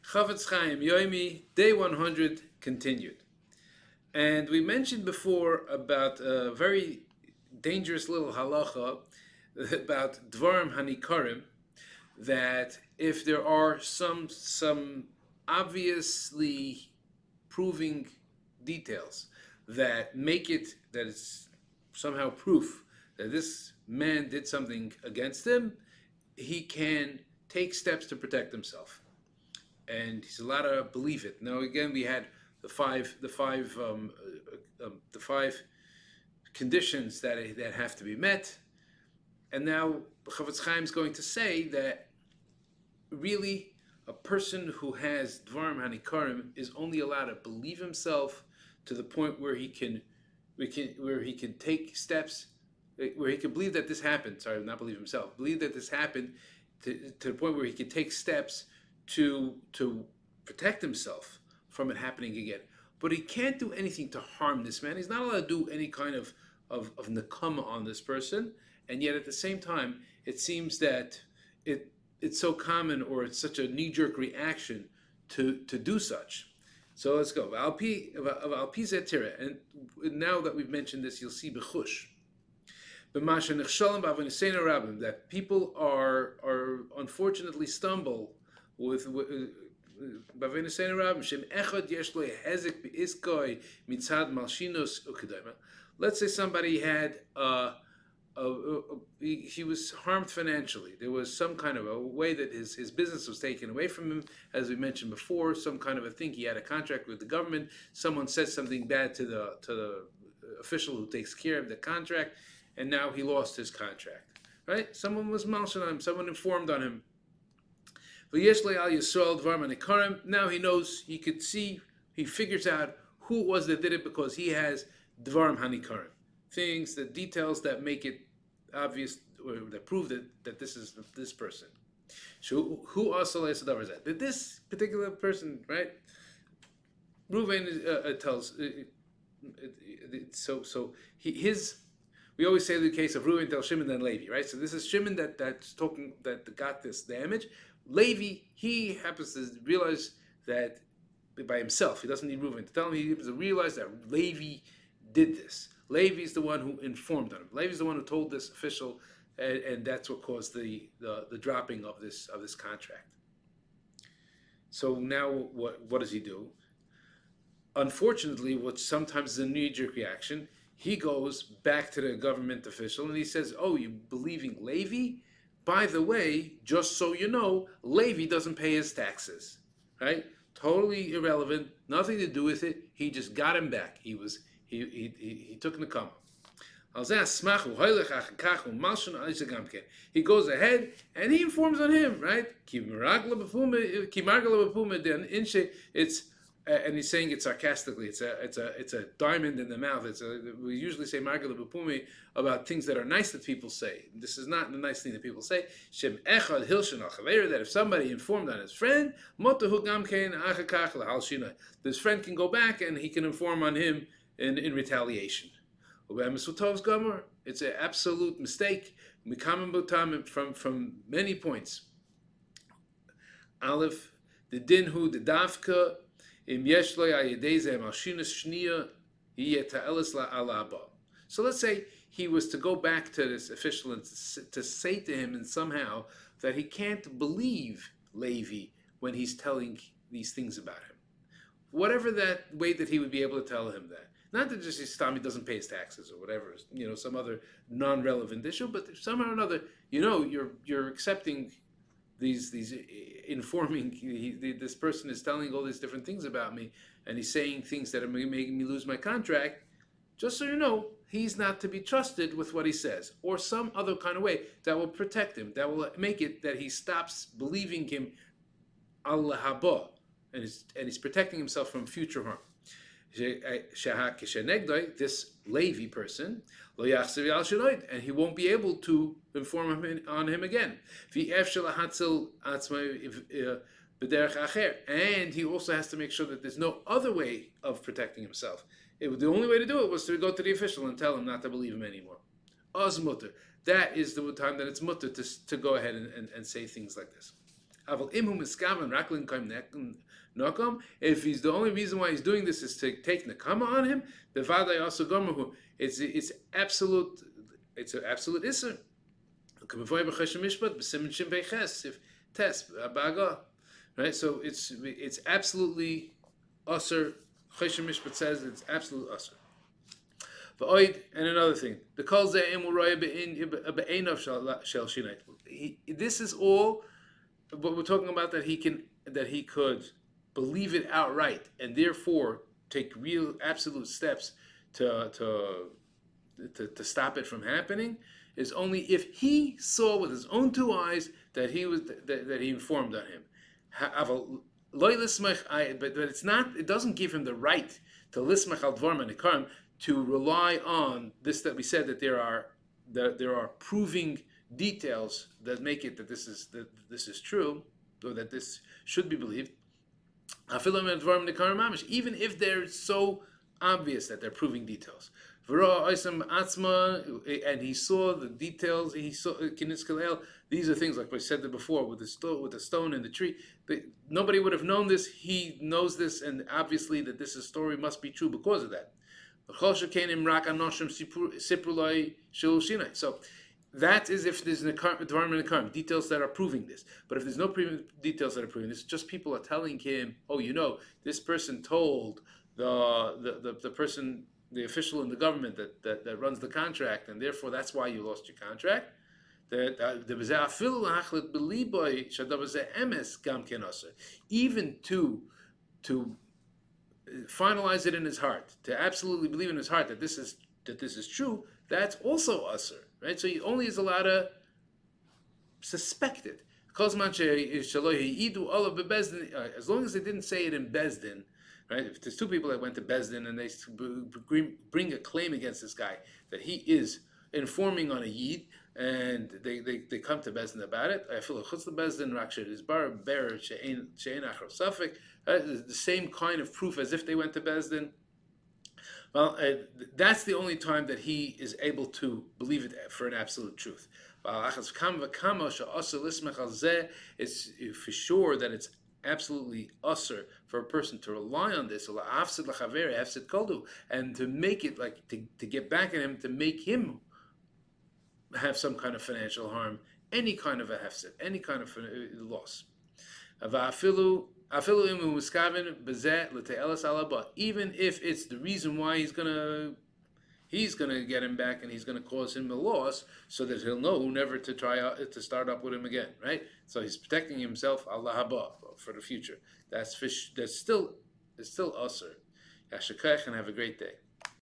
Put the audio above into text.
Chafetz Chaim Yoimi, day 100, continued. And we mentioned before about a very dangerous little halacha about Dvarim Hanikarim, that if there are some obviously proving details that make it that it's somehow proof that this man did something against him, he can take steps to protect himself, and he's allowed to believe it. Now, again, we had the five conditions that have to be met, and now Chafetz Chaim is going to say that really a person who has Dvarim Hanikarim is only allowed to believe himself to the point where he can take steps, where he can believe that this happened. Sorry, not believe himself. Believe that this happened to the point where he can take steps to protect himself from it happening again. But he can't do anything to harm this man. He's not allowed to do any kind of nekama on this person. And yet at the same time, it seems that it's so common, or it's such a knee-jerk reaction to do such. So let's go. Alpi zetira. And now that we've mentioned this, you'll see bechush. That people are unfortunately stumble with let's say somebody had he was harmed financially. There was some kind of a way that his business was taken away from him, as we mentioned before. Some kind of a thing. He had a contract with the government. Someone said something bad to the official who takes care of the contract, and now he lost his contract. Right? Someone was malshan on him. Someone informed on him. Now he knows. He could see. He figures out who it was that did it because he has dvarim hanikarim, things, the details that make it obvious, or that prove that this is this person. So who also that this particular person, right? Reuven tells. His. We always say the case of Reuven tells Shimon then Levi, right? So this is Shimon that's talking, that got this damage. Levi, he happens to realize that by himself. He doesn't need Reuven to tell him. He happens to realize that Levi did this. Levi is the one who informed on him. Levi is the one who told this official, and that's what caused the dropping of this contract. So now what does he do? Unfortunately, what sometimes is a knee-jerk reaction, he goes back to the government official and he says, "Oh, you believing Levi? By the way, just so you know, Levi doesn't pay his taxes." Right? Totally irrelevant, nothing to do with it. He just got him back. He took Nakama. He goes ahead and he informs on him, right? It's and he's saying it sarcastically. It's a diamond in the mouth. We usually say margala b'pumi about things that are nice that people say. This is not the nice thing that people say. Shem echad hilshen al chaver, that if somebody informed on his friend, motahu gamkein achakach lahal shinai, this friend can go back and he can inform on him in retaliation. It's an absolute mistake. From many points. Aleph, the dinhu, the dafka. So let's say he was to go back to this official and to say to him and somehow that he can't believe Levi when he's telling these things about him. Whatever that way that he would be able to tell him that. Not that just he doesn't pay his taxes or whatever, some other non-relevant issue, but somehow or another, you're accepting these informing, this person is telling all these different things about me, and he's saying things that are making me lose my contract. Just so you know, he's not to be trusted with what he says, or some other kind of way that will protect him, that will make it that he stops believing him Allah haba, and he's protecting himself from future harm. This Levi person, and he won't be able to inform him on him again. And he also has to make sure that there's no other way of protecting himself. The only way to do it was to go to the official and tell him not to believe him anymore. Oz mutter. That is the time that it's mutter to go ahead and say things like this. If he's the only reason why he's doing this is to take nakama on him, the vaday also gomerhu. It's absolute. It's an absolute isser. Right, so it's absolutely usher. Choshen Mishpat says it's absolute usher. And another thing, the kol this is all what we're talking about, that he could believe it outright and therefore take real absolute steps to stop it from happening, is only if he saw with his own two eyes that he informed on him. But it's not. It doesn't give him the right to lismach al dvarim hanikarim, to rely on this, that we said that there are proving details that make it that this is true, or that this should be believed. Even if they're so obvious that they're proving details. And he saw the details. He saw Kinis Kalel. These are things like I said before, with the stone and the tree. Nobody would have known this. He knows this, and obviously that this story must be true because of that. So that is if there's details that are proving this. But if there's no details that are proving this, just people are telling him, oh, this person told the person, the official in the government that runs the contract, and therefore that's why you lost your contract. Even to finalize it in his heart, to absolutely believe in his heart that this is true, that's also usher, right? So he only is allowed to suspect it. As long as they didn't say it in Bezdin, right? If there's two people that went to Bezdin and they bring a claim against this guy that he is informing on a Yid, and they come to Bezdin about it, I feel the same kind of proof as if they went to Bezdin. Well, that's the only time that he is able to believe it for an absolute truth. It's for sure that it's absolutely usher for a person to rely on this, and to make it like to get back at him, to make him have some kind of financial harm, any kind of a hefset, any kind of loss. Even if it's the reason why he's gonna get him back, and he's gonna cause him a loss, so that he'll know never to try to start up with him again, right? So he's protecting himself, Allah haba, for the future. That's still usher. Yashakach, and have a great day.